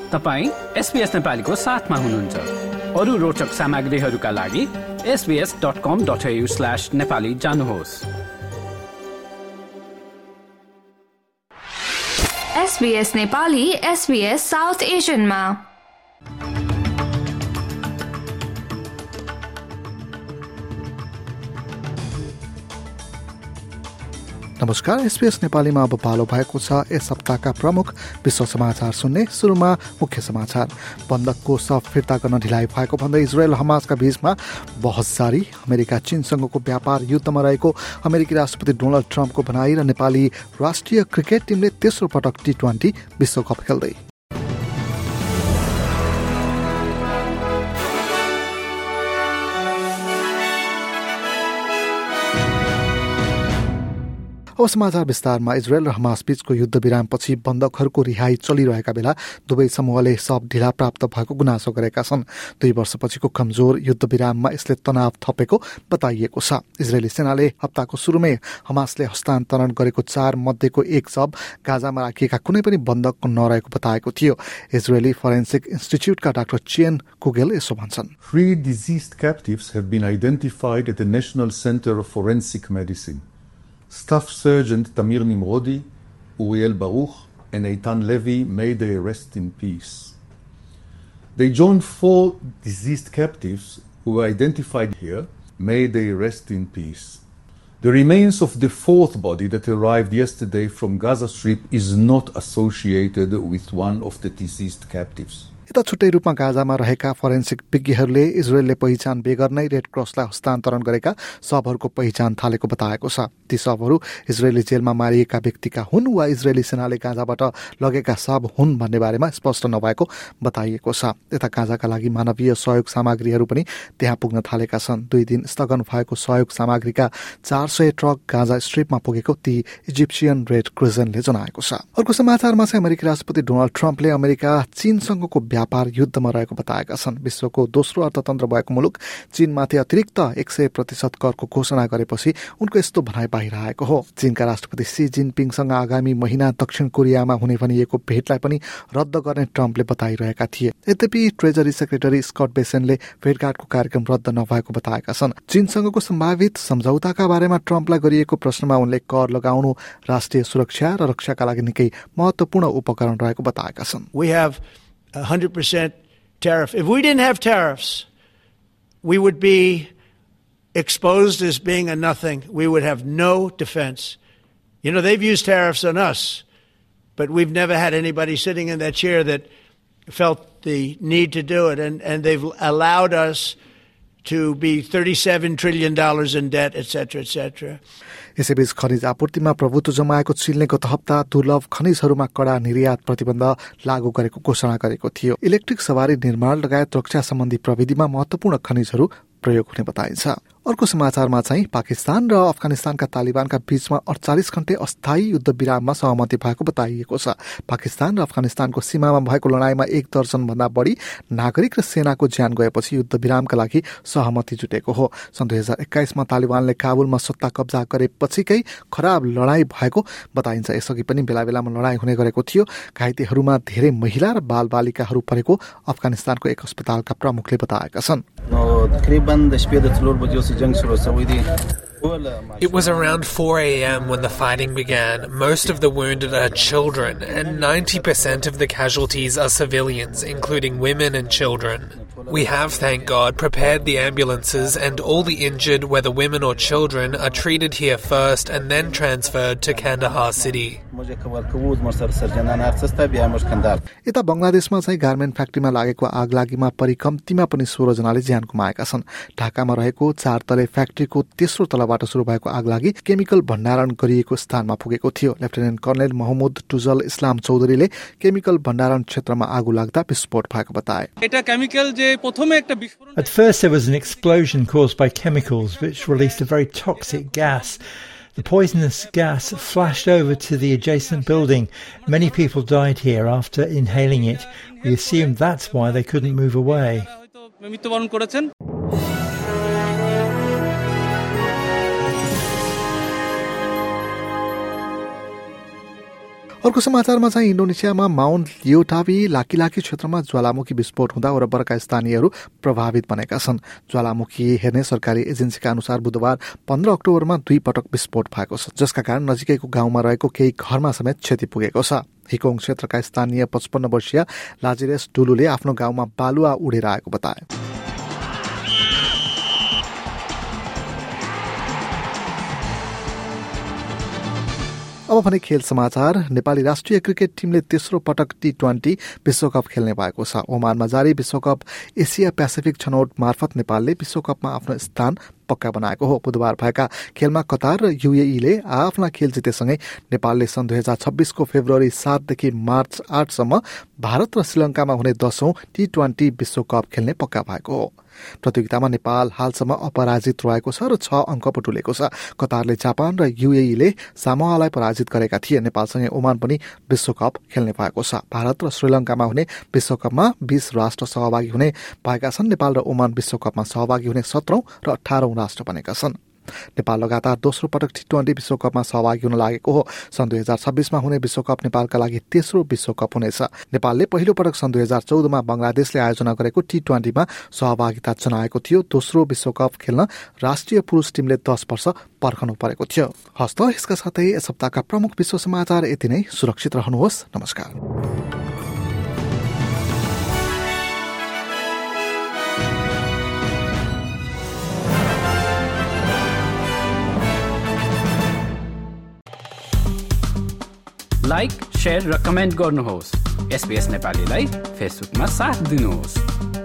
तपाईं SBS नेपालीको साथमा हुनुहुन्छ। अरू रोचक सामग्रीहरूका लागि sbs.com.au/nepali जानुहोस्। SBS नेपाली SBS साउथ एशियनमा। नमस्कार, SBS नेपालीमा अब पालो भएको छ यस हप्ताका प्रमुख विश्व समाचार सुन्ने। सुरुमा मुख्य समाचार। बन्दकको सब फिर्ता गर्न ढिलाइ भएको भन्दै इजरायल हमासका बीचमा बहस जारी। अमेरिका चीनसँगको व्यापार युद्धमा रहेको अमेरिकी राष्ट्रपति डोनाल्ड ट्रम्पको भनाई र नेपाली राष्ट्रिय क्रिकेट टिमले तेस्रो पटक T20 विश्वकप खेल्दै। अब समाचार विस्तारमा। इजरायल र हमास बीचको युद्ध विरामपछि बन्दकहरूको रिहाई चलिरहेका बेला दुवै समूहले सब ढिला प्राप्त भएको गुनासो गरेका छन्। 2 वर्षपछिको कमजोर युद्ध विराममा यसले तनाव थपेको बताइएको छ। इजरायली सेनाले हप्ताको सुरुमै हमासले हस्तान्तरण गरेको 4 मध्येको एक शव गाजामा राखिएका कुनै पनि बन्दकको नरहेको बताएको थियो। इजरायली फोरेन्सिक इन्स्टिट्युटका डाक्टर चेन कुगेल यसो भन्छन्। 3 deceased captives have been identified at the National Center of Forensic Medicine. Staff Sergeant Tamir Nimrodi, Uriel Baruch, and Eitan Levy made their arrest in peace. They joined 4 deceased captives who were identified here, made their arrest in peace. The remains of the 4th body that arrived yesterday from Gaza Strip is not associated with one of the deceased captives. यता छुट्टै रूपमा गाजामा रहेका forensic विज्ञहरूले इजरायलले पहिचान बेगर नै red क्रसलाई हस्तान्तरण गरेका शवहरूको पहिचान थालेको बताएको छ। ती शवहरू इजरायली जेलमा मारिएका व्यक्तिका हुन् वा इजरायली सेनाले गाजाबाट लगेका शव हुन् भन्ने बारेमा स्पष्ट नभएको बताइएको छ। यता गाजाका लागि मानवीय सहयोग सामग्रीहरू पनि त्यहाँ पुग्न थालेका छन्। 2 दिन स्थगन भएको सहयोग सामग्रीका 400 ट्रक गाजा स्ट्रिपमा पुगेको ती इजिप्सियन रेड क्रिसेन्टले जनाएको छ। अर्को समाचारमा चाहिँ अमेरिकी राष्ट्रपति डोनाल्ड ट्रम्पले अमेरिका चीनसँगको व्यापार युद्धमा रहेको बताएका छन्। विश्वको दोस्रो अर्थतन्त्र भएको मुलुक चीनमाथि अतिरिक्त 100% करको घोषणा गरेपछि उनको यस्तो भनाइ बाहिर आएको हो। चीनका राष्ट्रपति सी जिनपिङसँग आगामी महिना दक्षिण कोरियामा हुने भनिएको भेटलाई पनि रद्द गर्ने ट्रम्पले बताइरहेका थिए। यद्यपि ट्रेजरी सेक्रेटरी स्कट बेसेनले भेटघाटको कार्यक्रम रद्द नभएको बताएका छन्। चीनसँगको सम्भावित सम्झौताका बारेमा ट्रम्पलाई गरिएको प्रश्नमा उनले कर लगाउनु राष्ट्रिय सुरक्षा र रक्षाका लागि निकै महत्त्वपूर्ण उपकरण रहेको बताएका छन्। We have 100% tariff. If we didn't have tariffs, we would be exposed as being a nothing. We would have no defense. You know, they've used tariffs on us, but we've never had anybody sitting in that chair that felt the need to do it. And they've allowed us to be $37 trillion in debt, etc., etc. यसैबीच खनिज आपूर्तिमा प्रभुत्व जमाएको चीनले गत हप्ता दुर्लभ खनिजहरूमा कडा निर्यात प्रतिबन्ध लागू गरेको घोषणा गरेको थियो। इलेक्ट्रिक सवारी निर्माण लगायत रक्षा सम्बन्धी प्रविधिमा महत्त्वपूर्ण खनिजहरू प्रयोग हुने बताइन्छ। अर्को समाचारमा चाहिँ पाकिस्तान र अफगानिस्तानका तालिबानका बीचमा 48 घण्टे अस्थायी युद्ध विराममा सहमति भएको बताइएको छ। पाकिस्तान र अफगानिस्तानको सीमामा भएको लडाईँमा 1 दर्जन भन्दा बढी नागरिक र सेनाको ज्यान गएपछि युद्ध विरामका लागि सहमति जुटेको हो। सन् 2021 मा तालिबानले काबुलमा सत्ता कब्जा गरेपछिकै खराब लडाई भएको बताइन्छ। यसअघि पनि बेला बेलामा लडाई हुने गरेको थियो। घाइतेहरूमा धेरै महिला र बालबालिकाहरू परेको अफगानिस्तानको एक अस्पतालका प्रमुखले बताएका छन्। It was around 4 a.m. when the fighting began. Most of the wounded are children, and 90% of the casualties are civilians, including women and children. We have, thank God, prepared the ambulances, and all the injured, whether women or children, are treated here first and then transferred to Kandahar city. यता बंगलादेशमा चाहिँ garment फ्याक्ट्रीमा लागेको आगलागीमा परिकम्तीमा पनि 16 जनाले ज्यान गुमाएका छन्। ढाकामा रहेको 4 तले फ्याक्ट्रीको तेस्रो तलाबाट सुरु भएको आगलागी केमिकल भण्डारण गरिएको स्थानमा पुगेको थियो। लेफ्टिनेन्ट कर्नेल मोहम्मद टुजल इस्लाम चौधरीले केमिकल भण्डारण क्षेत्रमा आगो लाग्दा विस्फोट भएको बताए। At first there was an explosion caused by chemicals which released a very toxic gas. The poisonous gas flashed over to the adjacent building. Many people died here after inhaling it. We assumed that's why they couldn't move away. अर्को समाचारमा चाहिँ इन्डोनेसियामा Mount लियोटावी Laki क्षेत्रमा ज्वालामुखी विस्फोट हुँदा वरपरका स्थानीयहरू प्रभावित बनेका छन्। ज्वालामुखी हेर्ने सरकारी एजेन्सीका अनुसार बुधबार 15 अक्टोबरमा 2 पटक विस्फोट भएको छ, जसका कारण नजिकैको गाउँमा रहेको केही घरमा समेत क्षति पुगेको छ। हिकोङ क्षेत्रका स्थानीय 55 वर्षीय लाजिरेस डुलुले आफ्नो गाउँमा बालुवा उडेर आएको बताए। अब भने खेल समाचार। नेपाली राष्ट्रिय क्रिकेट टिमले तेस्रो पटक T20 विश्वकप खेल्ने भएको छ। ओमानमा जारी विश्वकप एसिया पेसिफिक छनौट मार्फत नेपालले विश्वकपमा आफ्नो स्थान पक्का बनाएको हो। बुधबार भएका खेलमा कतार र UAE आफ्ना खेल जितेसँगै नेपालले सन् 2026 को फेब्रुअरी 7 देखि मार्च 8 सम्म भारत र श्रीलङ्कामा हुने 10औं T20 विश्वकप खेल्ने पक्का भएको हो। प्रतियोगितामा नेपाल हालसम्म अपराजित रहेको छ र 6 अङ्क बटुलेको छ। कतारले जापान र UAE सामोआलाई पराजित गरेका थिए। नेपालसँगै ओमान पनि विश्वकप खेल्ने भएको छ। भारत र श्रीलङ्कामा हुने विश्वकपमा 20 राष्ट्र सहभागी हुने भएका छन्। नेपाल र ओमान विश्वकपमा सहभागी हुने 17औं र 18औं राष्ट्र बनेका छन्। नेपाल लगातार दोस्रो पटक T20 विश्वकपमा सहभागी हुन लागेको हो। सन् 2026 मा हुने विश्वकप नेपालका लागि तेस्रो विश्वकप हुनेछ। नेपालले पहिलो पटक सन् 2014 मा बंगलादेशले आयोजना गरेको T20 मा सहभागिता जनाएको थियो। दोस्रो विश्वकप खेल्न राष्ट्रिय पुरुष टिमले 10 वर्ष पर्खनु परेको थियो। हस्त यसका साथै यस हप्ताका प्रमुख विश्व समाचार यति नै। सुरक्षित रहनुहोस्। नमस्कार। लाइक, शेयर र कमेन्ट गर्नुहोस्। SBS नेपालीलाई फेसबुकमा साथ दिनुहोस्।